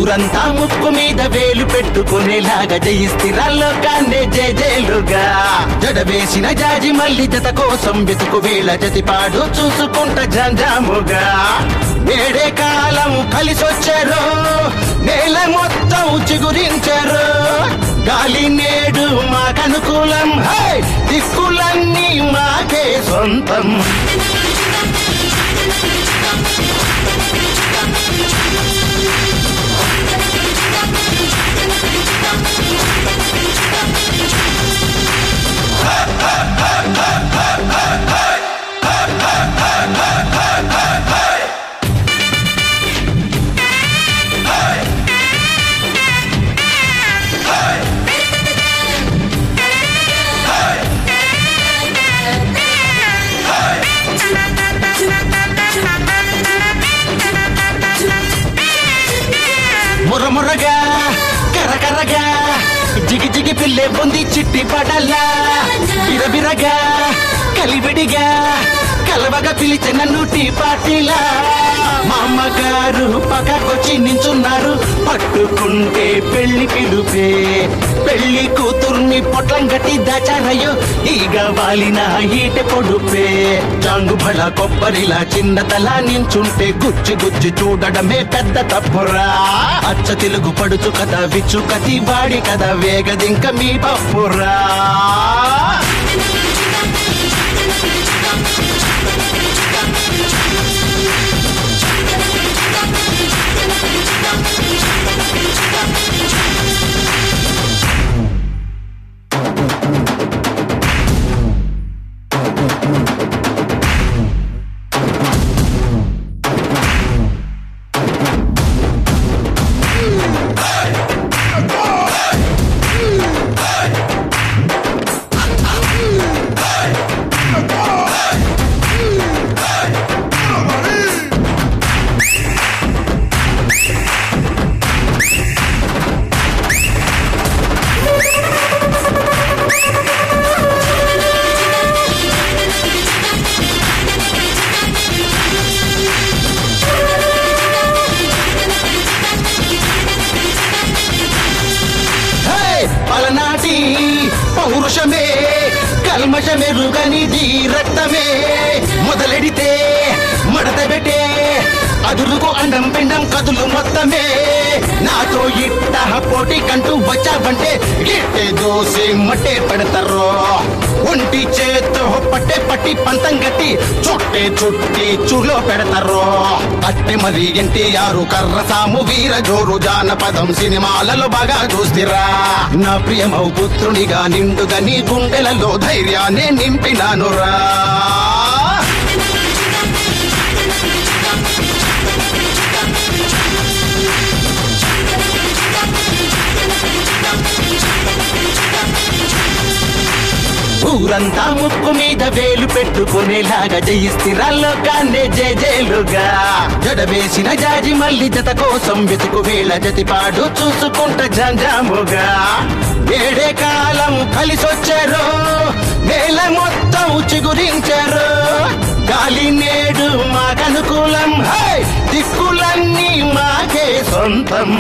ఊరంతా ముక్కు మీద వేలు పెట్టుకునేలాగా జయిస్తిరాల్లో కాండే జేజేలుగా జడవేసిన జాజి మల్లి జత కోసం వెతుకు వేళ జతిపాడు చూసుకుంట జంజాముగా వేడే కాలం కలిసొచ్చారు నేల మొత్తం చిగురించారు గాలి నేడు మాకనుకూలం దిక్కులన్నీ మాకే సొంతం మురమురగా కరకరగా జిగి జిగి పిల్లే పొంది చిట్టి పడల్లా బిరబిరగా కలివిడిగా కలవగా పిలిచిన నన్ను టీ పార్టీలా మా అమ్మగారు పక్కకొచ్చి నించున్నారు పట్టుకుంటే పెళ్లి పిలుపే పెళ్లి కూతుర్ని పొట్లం గట్టి దాచారయ్యో ఈగ వాలిన ఈట పొడుపే చాంగు బళ కొబ్బరిలా చిన్న తల నించుంటే గుచ్చి గుచ్చి చూడడమే పెద్ద తప్పురా అచ్చ తెలుగు పడుచు కదా విచ్చు కతి వాడి కదా వేగదింక మీ పప్పురా పలనాటి పౌరుషమే కల్మషమే రుగనిది రక్తమే మొదలెడితే మడత పెట్టే అదురుకు అండం పిండం కదులు మొత్తమే నాతో ఇట్ట పోటీ కంటూ వచ్చావంటే గిట్టే దోసి మట్టే పెడతారు ఒంటి చేతో పట్టే పట్టి పంతం గట్టి చుట్టే చుట్టి చూలో పెడతారు అట్టే మరి ఎన్టీఆర్ కర్రసాము వీర జోరు జానపదం సినిమాలలో బాగా చూstiరా నా ప్రియమౌ పుత్రునిగా నిండుగా నీ గుండెలలో ధైర్యాన్ని నింపినానురా ఊరంతా ముక్కు మీద వేలు పెట్టుకునేలాగా జయిస్తిరాల్లో కాండే జేజేలుగా జడవేసిన జాజి మల్లి జత కోసం వెతుకు వేళ జతిపాడు చూసుకుంట జంజాముగా వేడే కాలం కలిసొచ్చారు నేల మొత్తం చిగురించారు గాలి నేడు మాకనుకూలం దిక్కులన్నీ మాకే సొంతం